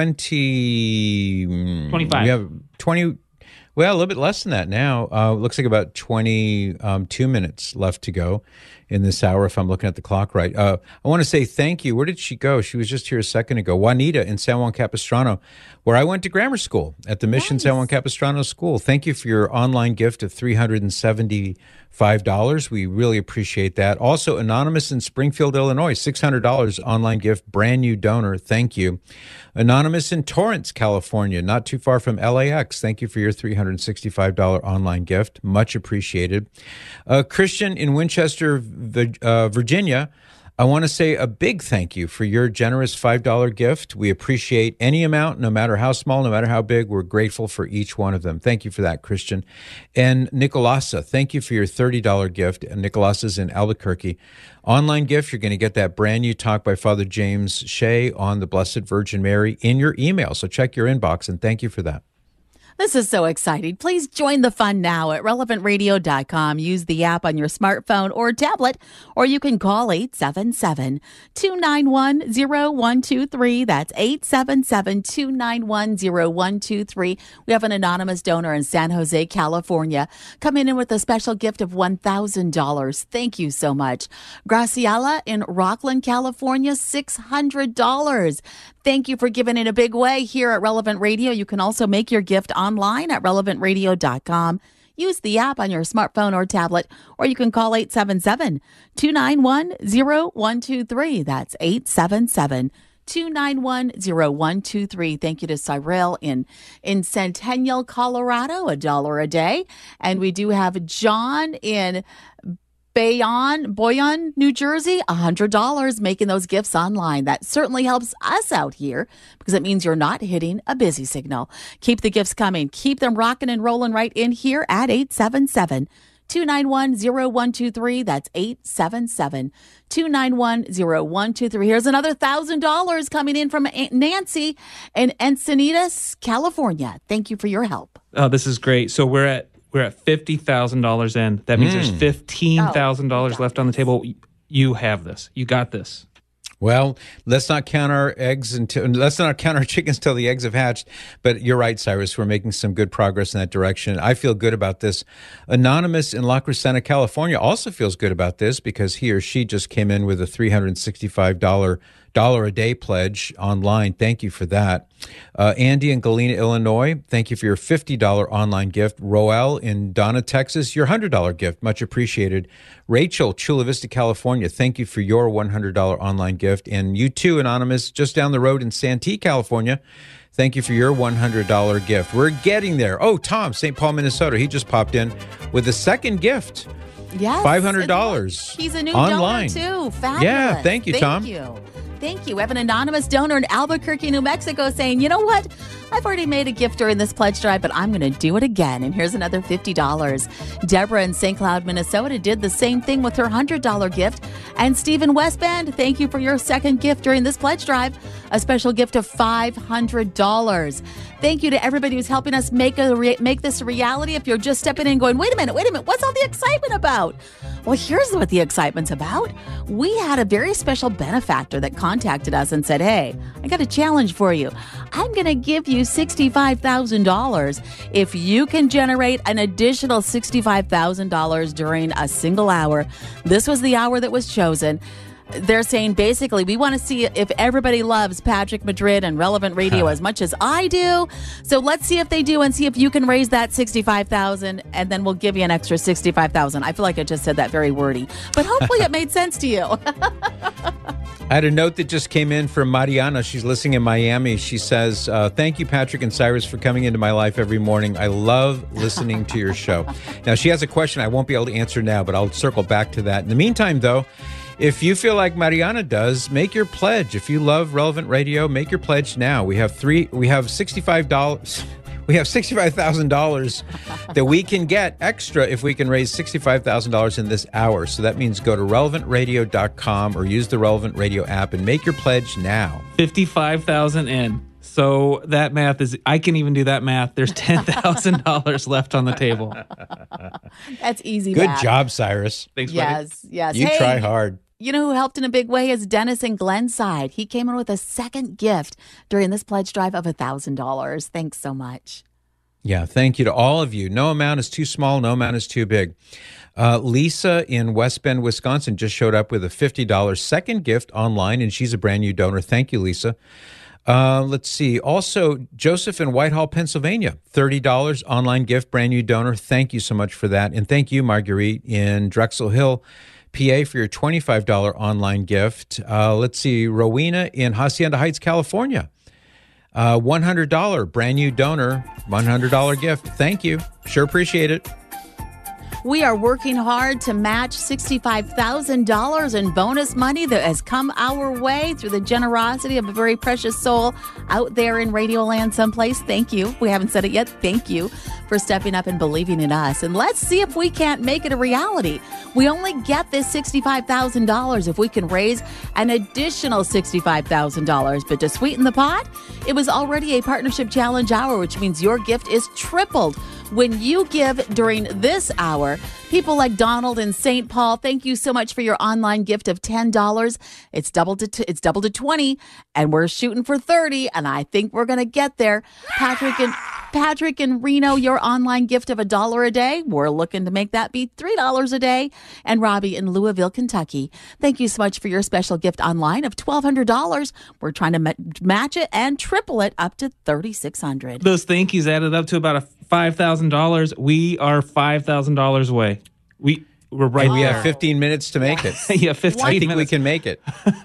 twenty twenty-five. We have twenty well, a little bit less than that now. Uh looks like about twenty-two minutes left to go. in this hour, if I'm looking at the clock right. Uh, I want to say thank you. Where did she go? She was just here a second ago. Juanita in San Juan Capistrano, where I went to grammar school at the Mission Nice. San Juan Capistrano School. Thank you for your online gift of three hundred seventy-five dollars. We really appreciate that. Also, Anonymous in Springfield, Illinois, six hundred dollars online gift, brand new donor. Thank you. Anonymous in Torrance, California, not too far from L A X. Thank you for your three hundred sixty-five dollars online gift. Much appreciated. Uh, Christian in Winchester, Vi- uh, Virginia, I want to say a big thank you for your generous five dollars gift. We appreciate any amount, no matter how small, no matter how big. We're grateful for each one of them. Thank you for that, Christian. And Nicolasa, thank you for your thirty dollars gift. And Nicolasa's in Albuquerque. Online gift, you're going to get that brand new talk by Father James Shea on the Blessed Virgin Mary in your email. So check your inbox, and thank you for that. This is so exciting. Please join the fun now at relevant radio dot com. Use the app on your smartphone or tablet, or you can call eight seven seven, two nine one, zero one two three. That's eight seven seven, two nine one, zero one two three. We have an anonymous donor in San Jose, California, coming in with a special gift of one thousand dollars. Thank you so much. Graciela in Rockland, California, six hundred dollars. Thank you for giving in a big way here at Relevant Radio. You can also make your gift online at relevant radio dot com. Use the app on your smartphone or tablet, or you can call eight seven seven, two nine one, zero one two three. That's eight seven seven, two nine one, zero one two three. Thank you to Cyril in, in Centennial, Colorado, a dollar a day. And we do have John in Bayonne, Boyon, New Jersey, one hundred dollars, making those gifts online. That certainly helps us out here because it means you're not hitting a busy signal. Keep the gifts coming. Keep them rocking and rolling right in here at eight seven seven, two nine one, zero one two three. That's eight seven seven, two nine one, zero one two three. Here's another one thousand dollars coming in from Aunt Nancy in Encinitas, California. Thank you for your help. Oh, this is great. So we're at We're at fifty thousand dollars in. That means Mm. there's fifteen thousand dollars Oh, left on the table. You have this. You got this. Well, let's not count our eggs until let's not count our chickens till the eggs have hatched. But you're right, Cyrus. We're making some good progress in that direction. I feel good about this. Anonymous in La Crescenta, California, also feels good about this because he or she just came in with a three hundred sixty-five dollars dollar a day pledge online. Thank you for that. Uh, Andy in Galena, Illinois, thank you for your fifty dollars online gift. Roel in Donna, Texas, your one hundred dollars gift. Much appreciated. Rachel, Chula Vista, California, thank you for your one hundred dollars online gift. And you too, Anonymous, just down the road in Santee, California, thank you for your one hundred dollars gift. We're getting there. Oh, Tom, Saint Paul, Minnesota, he just popped in with a second gift. Yes. five hundred dollars He's a new online. donor, too. Fabulous. Yeah, thank you, Tom. Thank you. Thank you. We have an anonymous donor in Albuquerque, New Mexico saying, you know what? I've already made a gift during this pledge drive, but I'm going to do it again. And here's another fifty dollars. Deborah in Saint Cloud, Minnesota did the same thing with her one hundred dollars gift. And Stephen Westband, thank you for your second gift during this pledge drive, a special gift of five hundred dollars. Thank you to everybody who's helping us make a re- make this a reality. If you're just stepping in and going, wait a minute, wait a minute, what's all the excitement about? Well, here's what the excitement's about. We had a very special benefactor that contacted us and said, hey, I got a challenge for you. I'm going to give you sixty-five thousand dollars if you can generate an additional sixty-five thousand dollars during a single hour. This was the hour that was chosen. They're saying basically we want to see if everybody loves Patrick Madrid and Relevant Radio as much as I do. So let's see if they do and see if you can raise that sixty-five thousand dollars and then we'll give you an extra sixty-five thousand dollars. I feel like I just said that very wordy, but hopefully it made sense to you. I had a note that just came in from Mariana. She's listening in Miami. She says, uh, thank you, Patrick and Cyrus, for coming into my life every morning. I love listening to your show. Now, she has a question I won't be able to answer now, but I'll circle back to that. In the meantime, though, if you feel like Mariana does, make your pledge. If you love Relevant Radio, make your pledge now. We have three. We have sixty-five dollars. We have sixty-five thousand dollars that we can get extra if we can raise sixty-five thousand dollars in this hour. So that means go to relevant radio dot com or use the Relevant Radio app and make your pledge now. fifty-five thousand in. So that math is, I can even do that math. There's ten thousand dollars left on the table. That's easy. Good math. job, Cyrus. Thanks, buddy. Yes, yes. You Hey, try hard. You know who helped in a big way is Dennis in Glenside. He came in with a second gift during this pledge drive of one thousand dollars. Thanks so much. Yeah, thank you to all of you. No amount is too small, no amount is too big. Uh, Lisa in West Bend, Wisconsin just showed up with a fifty dollars second gift online, and she's a brand new donor. Thank you, Lisa. Uh, let's see. Also, Joseph in Whitehall, Pennsylvania, thirty dollars online gift, brand new donor. Thank you so much for that. And thank you, Marguerite in Drexel Hill, P A, for your twenty-five dollars online gift. Uh, let's see. Rowena in Hacienda Heights, California, uh, one hundred dollars brand new donor, one hundred dollars gift. Thank you. Sure appreciate it. We are working hard to match sixty-five thousand dollars in bonus money that has come our way through the generosity of a very precious soul out there in Radioland someplace. Thank you. We haven't said it yet. Thank you for stepping up and believing in us. And let's see if we can't make it a reality. We only get this sixty-five thousand dollars if we can raise an additional sixty-five thousand dollars. But to sweeten the pot, it was already a partnership challenge hour, which means your gift is tripled when you give during this hour. People like Donald in Saint Paul, thank you so much for your online gift of ten dollars. It's doubled to t- it's doubled to twenty, and we're shooting for thirty, and I think we're going to get there. Patrick and Patrick in Reno, your online gift of a dollar a day. We're looking to make that be three dollars a day. And Robbie in Louisville, Kentucky, thank you so much for your special gift online of twelve hundred dollars. We're trying to ma- match it and triple it up to thirty-six hundred dollars. Those thank yous added up to about a five thousand dollars. We are five thousand dollars away. We, we're right And we there. have fifteen minutes to make it. yeah, fifteen I think minutes. we can make it.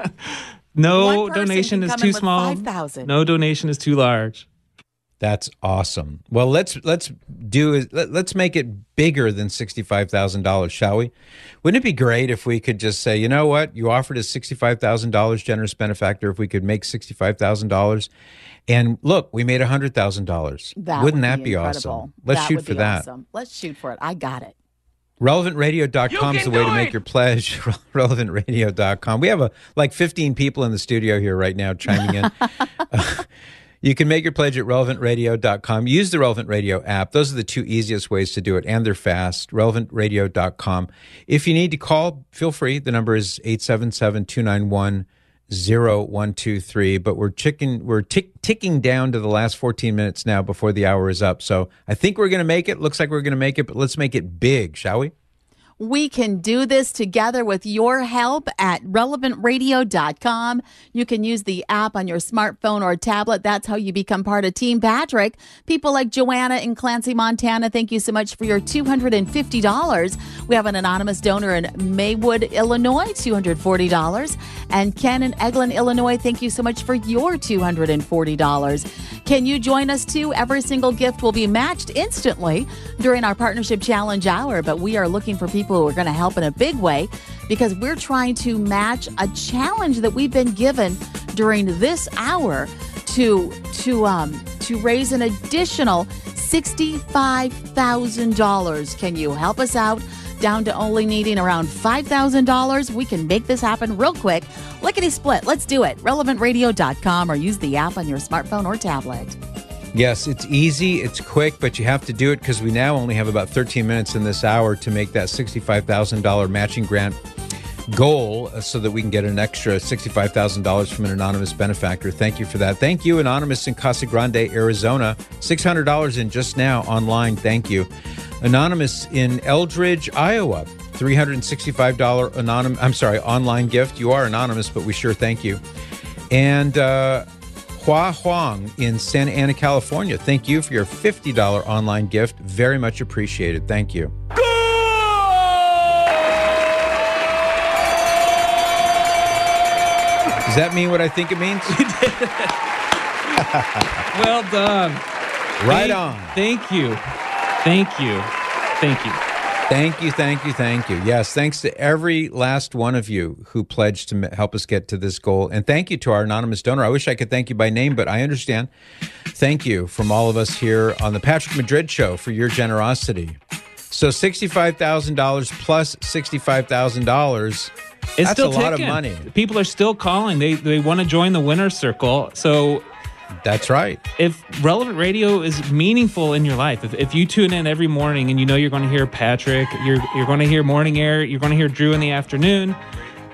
No One person donation can is come too in with small. five thousand. No donation is too large. That's awesome. Well, let's let's do is let, let's make it bigger than sixty-five thousand dollars, shall we? Wouldn't it be great if we could just say, you know what, you offered us sixty-five thousand dollars, generous benefactor, if we could make sixty-five thousand dollars, and look, we made one hundred thousand dollars. That Wouldn't would that be incredible. awesome? Let's That shoot would for be that. Awesome. Let's shoot for it. I got it. relevant radio dot com is the way to make your pledge. relevant radio dot com. We have a, like fifteen people in the studio here right now chiming in. uh, you can make your pledge at relevant radio dot com. Use the Relevant Radio app. Those are the two easiest ways to do it, and they're fast. relevant radio dot com. If you need to call, feel free. The number is eight seven seven, two nine one, zero one two three. But we're ticking, we're tick, ticking down to the last fourteen minutes now before the hour is up. So I think we're going to make it. Looks like we're going to make it, but let's make it big, shall we? We can do this together with your help at relevant radio dot com. You can use the app on your smartphone or tablet. That's how you become part of Team Patrick. People like Joanna in Clancy, Montana, thank you so much for your two hundred fifty dollars. We have an anonymous donor in Maywood, Illinois, two hundred forty dollars. And Ken in Eglin, Illinois, thank you so much for your two hundred forty dollars. Can you join us too? Every single gift will be matched instantly during our Partnership Challenge Hour, but we are looking for people who are going to help in a big way because we're trying to match a challenge that we've been given during this hour to to um to raise an additional sixty-five thousand dollars. Can you help us out? Down to only needing around five thousand dollars. We can make this happen real quick. Lickety split. Let's do it. relevant radio dot com or use the app on your smartphone or tablet. Yes, it's easy, it's quick, but you have to do it because we now only have about thirteen minutes in this hour to make that sixty-five thousand dollars matching grant goal uh, so that we can get an extra sixty-five thousand dollars from an anonymous benefactor. Thank you for that. Thank you, Anonymous in Casa Grande, Arizona. six hundred dollars in just now online. Thank you. Anonymous in Eldridge, Iowa. three hundred sixty-five dollars anonymous, I'm sorry, online gift. You are anonymous, but we sure thank you. And uh, Hua Huang in Santa Ana, California. Thank you for your fifty dollars online gift. Very much appreciated. Thank you. Does that mean what I think it means? Well done. Right Thank- on. Thank you. Thank you. Thank you. Thank you, thank you, thank you. Yes, thanks to every last one of you who pledged to m- help us get to this goal. And thank you to our anonymous donor. I wish I could thank you by name, but I understand. Thank you from all of us here on the Patrick Madrid Show for your generosity. So sixty-five thousand dollars plus sixty-five thousand dollars. It's That's still a lot of ticking. money. People are still calling. They they want to join the winner's circle. So That's right. if relevant radio is meaningful in your life, if, if you tune in every morning and you know you're going to hear Patrick, you're you're going to hear Morning Air, you're going to hear Drew in the afternoon,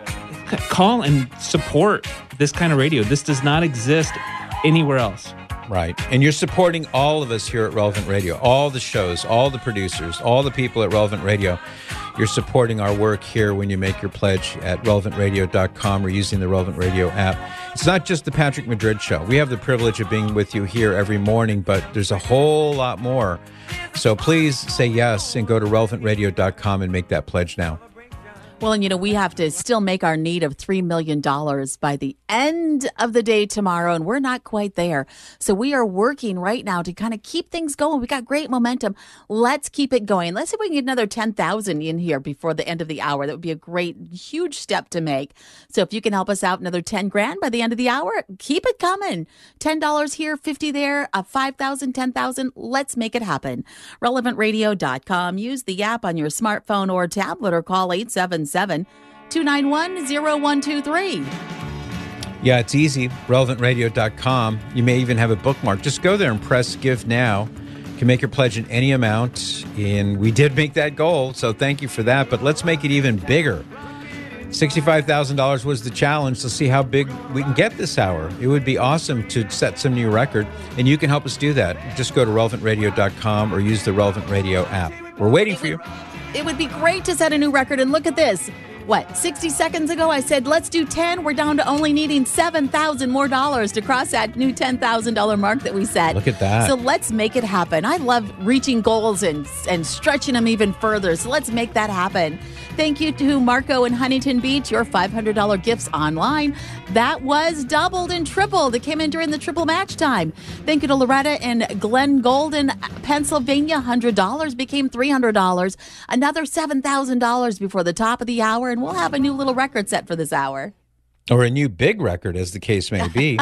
call and support this kind of radio. This does not exist anywhere else. Right. And you're supporting all of us here at Relevant Radio, all the shows, all the producers, all the people at Relevant Radio. You're supporting our work here when you make your pledge at relevant radio dot com or using the Relevant Radio app. It's not just the Patrick Madrid Show. We have the privilege of being with you here every morning, but there's a whole lot more. So please say yes and go to relevant radio dot com and make that pledge now. Well, and you know, we have to still make our need of three million dollars by the end of the day tomorrow, and we're not quite there. So we are working right now to kind of keep things going. We got great momentum. Let's keep it going. Let's see if we can get another ten thousand in here before the end of the hour. That would be a great, huge step to make. So if you can help us out another ten grand by the end of the hour, keep it coming. ten dollars here, fifty there, uh, five thousand, ten thousand. Let's make it happen. relevant radio dot com. Use the app on your smartphone or tablet or call eight seven seven, two nine one, zero one two three. Yeah, it's easy. relevant radio dot com. You may even have a bookmark. Just go there and press Give Now. You can make your pledge in any amount. And we did make that goal, so thank you for that. But let's make it even bigger. sixty-five thousand dollars was the challenge. Let's see how big we can get this hour. It would be awesome to set some new record. And you can help us do that. Just go to relevant radio dot com or use the Relevant Radio app. We're waiting for you. It would be great to set a new record. And look at this. What, sixty seconds ago, I said, let's do ten. We're down to only needing seven thousand more dollars to cross that new ten thousand dollars mark that we set. Look at that. So let's make it happen. I love reaching goals and, and stretching them even further. So let's make that happen. Thank you to Marco in Huntington Beach, your five hundred dollars gifts online. That was doubled and tripled. It came in during the triple match time. Thank you to Loretta in Glen Golden, Pennsylvania. one hundred dollars became three hundred dollars. Another seven thousand dollars before the top of the hour, and we'll have a new little record set for this hour. Or a new big record, as the case may be.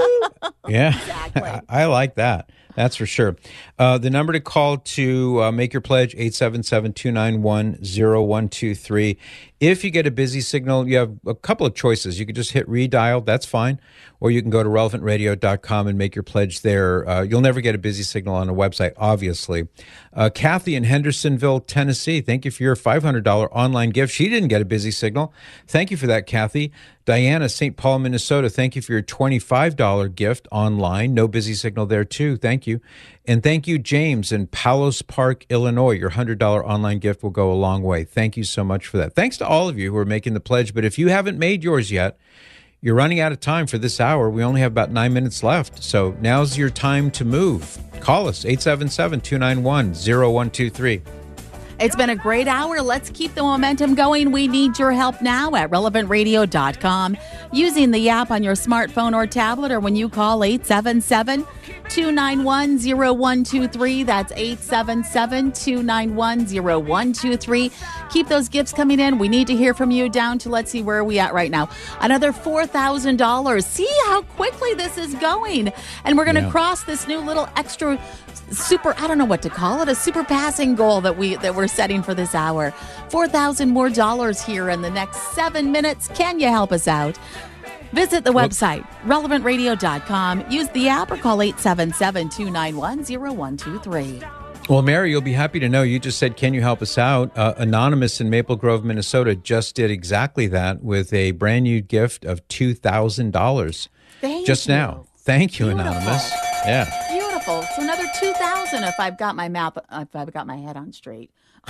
Yeah, Exactly. I, I like that. That's for sure. Uh, the number to call to uh, make your pledge, eight seven seven, two nine one, zero one two three. If you get a busy signal, you have a couple of choices. You could just hit redial. That's fine. Or you can go to relevant radio dot com and make your pledge there. Uh, you'll never get a busy signal on a website, obviously. Uh, Kathy in Hendersonville, Tennessee, thank you for your five hundred dollars online gift. She didn't get a busy signal. Thank you for that, Kathy. Diana, Saint Paul, Minnesota, thank you for your twenty-five dollars gift online. No busy signal there, too. Thank you. And thank you, James in Palos Park, Illinois. Your one hundred dollars online gift will go a long way. Thank you so much for that. Thanks to all of you who are making the pledge. But if you haven't made yours yet, you're running out of time for this hour. We only have about nine minutes left. So now's your time to move. Call us, eight seven seven, two nine one, zero one two three. It's been a great hour. Let's keep the momentum going. We need your help now at relevant radio dot com. Using the app on your smartphone or tablet, or when you call eight seven seven, two nine one, zero one two three. That's eight seven seven, two nine one, zero one two three. Keep those gifts coming in. We need to hear from you. Down to, let's see, where are we at right now? Another four thousand dollars. See how quickly this is going. And we're going to Yeah. cross this new little extra super, I don't know what to call it, a super passing goal that we that we're setting for this hour. four thousand more dollars here in the next seven minutes. Can you help us out? Visit the website, relevant radio dot com. Use the app or call eight seven seven, two nine one, zero one two three. Well, Mary, you'll be happy to know you just said, can you help us out? Uh, Anonymous in Maple Grove, Minnesota just did exactly that with a brand new gift of two thousand dollars. Thank Just you. now. Thank you, Beautiful. Anonymous. Yeah. Beautiful. So another two thousand if I've got my map, if I've got my head on straight.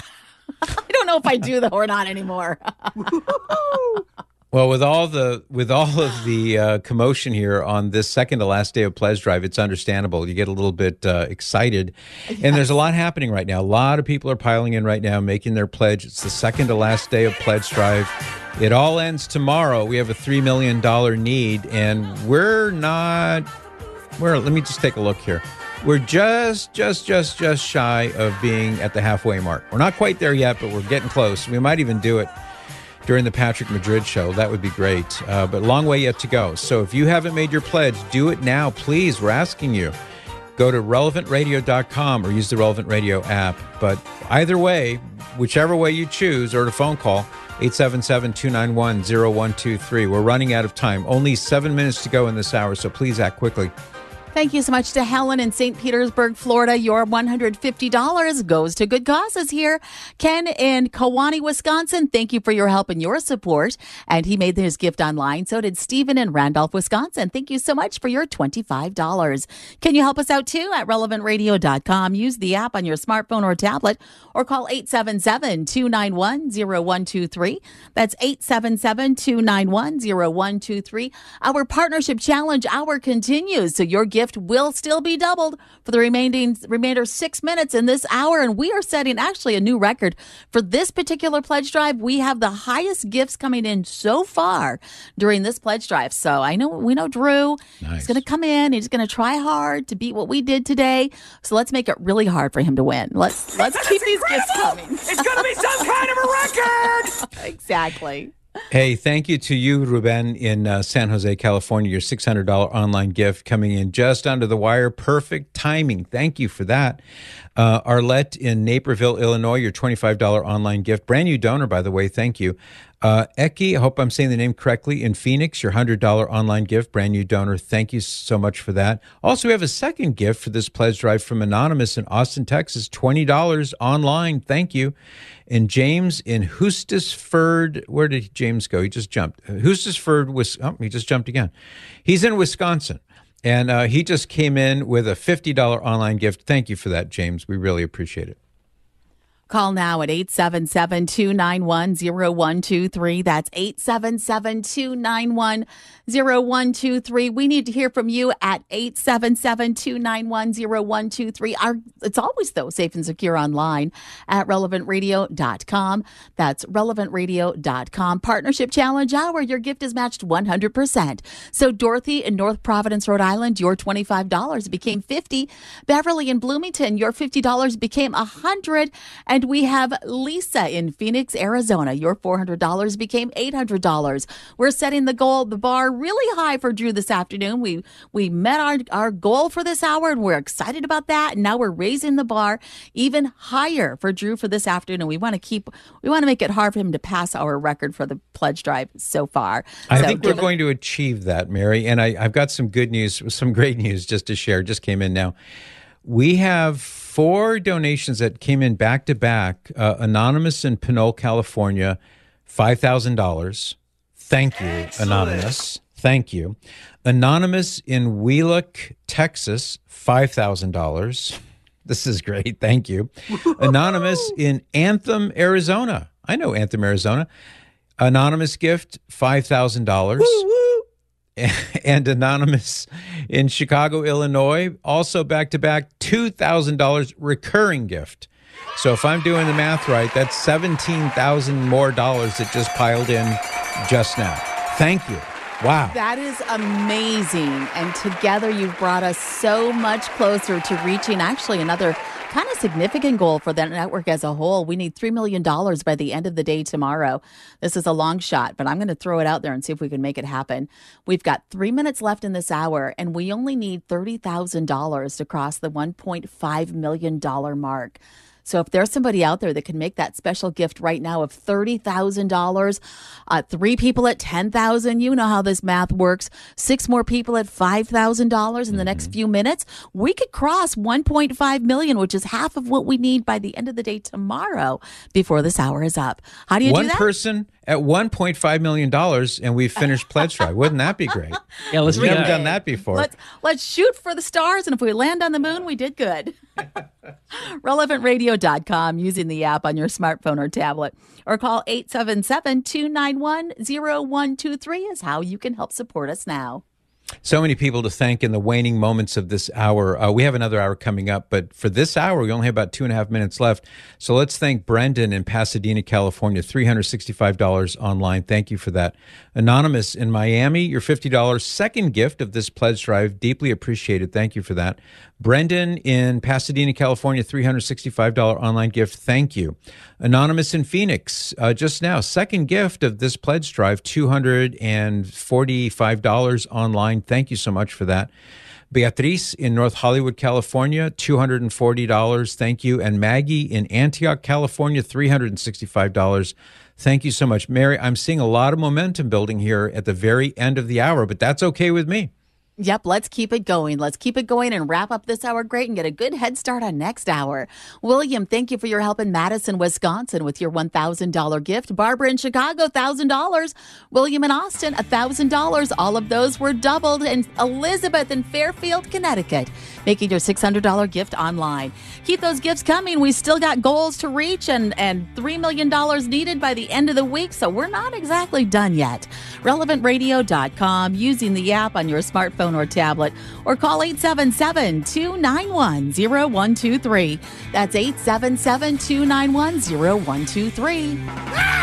I don't know if I do though or not anymore. Well, with all the with all of the uh, commotion here on this second to last day of Pledge Drive, it's understandable. You get a little bit uh, excited, and there's a lot happening right now. A lot of people are piling in right now, making their pledge. It's the second to last day of Pledge Drive. It all ends tomorrow. We have a three million dollars need, and we're not. We're. Let me just take a look here. We're just, just, just, just shy of being at the halfway mark. We're not quite there yet, but we're getting close. We might even do it during the Patrick Madrid show. That would be great. Uh, but long way yet to go. So if you haven't made your pledge, do it now, please. We're asking you. Go to relevant radio dot com or use the Relevant Radio app. But either way, whichever way you choose, or a phone call, eight seven seven, two nine one, zero one two three. We're running out of time. Only seven minutes to go in this hour, so please act quickly. Thank you so much to Helen in Saint Petersburg, Florida. Your one hundred fifty dollars goes to good causes here. Ken in Kewanee, Wisconsin, thank you for your help and your support. And he made his gift online. So did Stephen in Randolph, Wisconsin. Thank you so much for your twenty-five dollars. Can you help us out too at relevant radio dot com? Use the app on your smartphone or tablet or call eight seven seven, two nine one, zero one two three. That's eight seven seven, two nine one, zero one two three. Our partnership challenge hour continues. So your gift will still be doubled for the remaining remainder six minutes in this hour. And we are setting actually a new record for this particular pledge drive. We have the highest gifts coming in so far during this pledge drive. So I know we know Drew. Nice. He's going to come in. He's going to try hard to beat what we did today. So let's make it really hard for him to win. Let's let's keep these gifts coming. It's going to be some kind of a record. Exactly. Hey, thank you to you, Ruben, in uh, San Jose, California. Your six hundred dollars online gift coming in just under the wire. Perfect timing. Thank you for that. Uh, Arlette in Naperville, Illinois, your twenty-five dollars online gift. Brand new donor, by the way. Thank you. Uh, Eki, I hope I'm saying the name correctly, in Phoenix, your one hundred dollars online gift. Brand new donor. Thank you so much for that. Also, we have a second gift for this pledge drive from Anonymous in Austin, Texas. twenty dollars online. Thank you. And James in Hustisford, where did James go? He just jumped. Hustisford, was, oh, he just jumped again. He's in Wisconsin, and uh, he just came in with a fifty dollars online gift. Thank you for that, James. We really appreciate it. Call now at eight seven seven, two nine one, zero one two three. That's eight seven seven, two nine one, zero one two three. We need to hear from you at eight seven seven, two nine one, zero one two three. Our, it's always, though, safe and secure online at relevant radio dot com. That's relevant radio dot com. Partnership Challenge Hour. Your gift is matched one hundred percent. So Dorothy in North Providence, Rhode Island, your twenty-five dollars became fifty dollars. Beverly in Bloomington, your fifty dollars became one hundred dollars. And we have Lisa in Phoenix, Arizona. Your four hundred dollars became eight hundred dollars. We're setting the goal, the bar really high for Drew this afternoon. We we met our, our goal for this hour, and we're excited about that. And now we're raising the bar even higher for Drew for this afternoon. We want to keep, we want to make it hard for him to pass our record for the pledge drive so far. I so think we're given- going to achieve that, Mary. And I, I've got some good news, some great news just to share. Just came in now. We have four donations that came in back to back. Uh, Anonymous in Pinole, California, five thousand dollars. Thank you, Excellent. Anonymous. Thank you. Anonymous in Wheelock, Texas, five thousand dollars. This is great. Thank you. Anonymous in Anthem, Arizona. I know Anthem, Arizona. Anonymous gift, five thousand dollars. And Anonymous in Chicago, Illinois, also back-to-back, two thousand dollars recurring gift. So if I'm doing the math right, that's seventeen thousand dollars more dollars that just piled in just now. Thank you. Wow. That is amazing. And together you've brought us so much closer to reaching actually another kind of significant goal for the network as a whole. We need three million dollars by the end of the day tomorrow. This is a long shot, but I'm going to throw it out there and see if we can make it happen. We've got three minutes left in this hour, and we only need thirty thousand dollars to cross the one point five million dollars mark. So if there's somebody out there that can make that special gift right now of thirty thousand dollars, uh, three people at ten thousand dollars, you know how this math works, six more people at five thousand dollars in the next few minutes, we could cross one point five million dollars, which is half of what we need by the end of the day tomorrow before this hour is up. How do you One do that? person at one point five million dollars, and we've finished Pledge Drive. Wouldn't that be great? Yeah, let's We've do never that. done that before. Let's, let's shoot for the stars, and if we land on the moon, we did good. relevant radio dot com using the app on your smartphone or tablet, or call eight seven seven, two nine one, zero one two three is how you can help support us now. So many people to thank in the waning moments of this hour. Uh, we have another hour coming up, but for this hour, we only have about two and a half minutes left. So let's thank Brendan in Pasadena, California, three hundred sixty-five dollars online. Thank you for that. Anonymous in Miami, your fifty dollars second gift of this pledge drive. Deeply appreciated. Thank you for that. Brendan in Pasadena, California, three hundred sixty-five dollars online gift. Thank you. Anonymous in Phoenix, uh, just now, second gift of this pledge drive, two hundred forty-five dollars online. Thank you so much for that. Beatriz in North Hollywood, California, two hundred forty dollars. Thank you. And Maggie in Antioch, California, three hundred sixty-five dollars. Thank you so much. Mary, I'm seeing a lot of momentum building here at the very end of the hour, but that's okay with me. Yep, let's keep it going. Let's keep it going and wrap up this hour great and get a good head start on next hour. William, thank you for your help in Madison, Wisconsin with your one thousand dollars gift. Barbara in Chicago, one thousand dollars. William in Austin, one thousand dollars. All of those were doubled. And Elizabeth in Fairfield, Connecticut, making your six hundred dollars gift online. Keep those gifts coming. We still got goals to reach and, and three million dollars needed by the end of the week, so we're not exactly done yet. relevant radio dot com, using the app on your smartphone or tablet, or call eight seven seven, two nine one, zero one two three. That's eight seven seven, two nine one, zero one two three.